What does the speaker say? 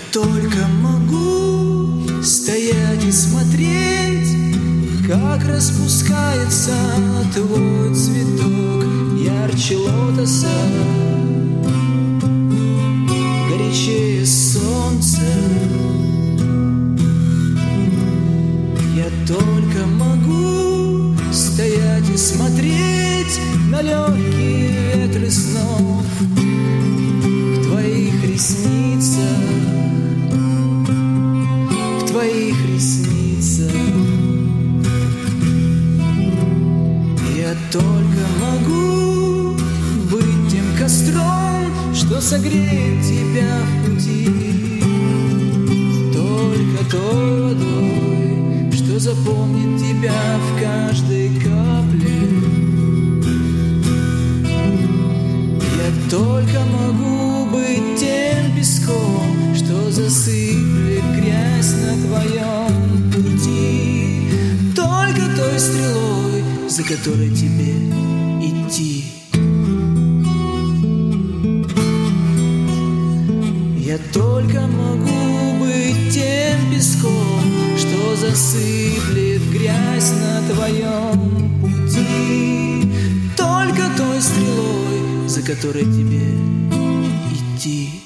только могу стоять и смотреть, как распускается твой цветок ярче лотоса, горячее солнца. Я только могу стоять и смотреть на легкие ветры снов в твоих ресницах, в твоих ресницах. Я только могу быть тем костром, что согреет тебя в пути, только той водой, что запомнит тебя в каждой капле. Я только могу быть тем песком, что засыплет грязь на твоем пути, только той стрелой, за которой тебе идти. Я только могу быть тем песком, что засыплет грязь на твоем пути, только той стрелой, за которой тебе идти.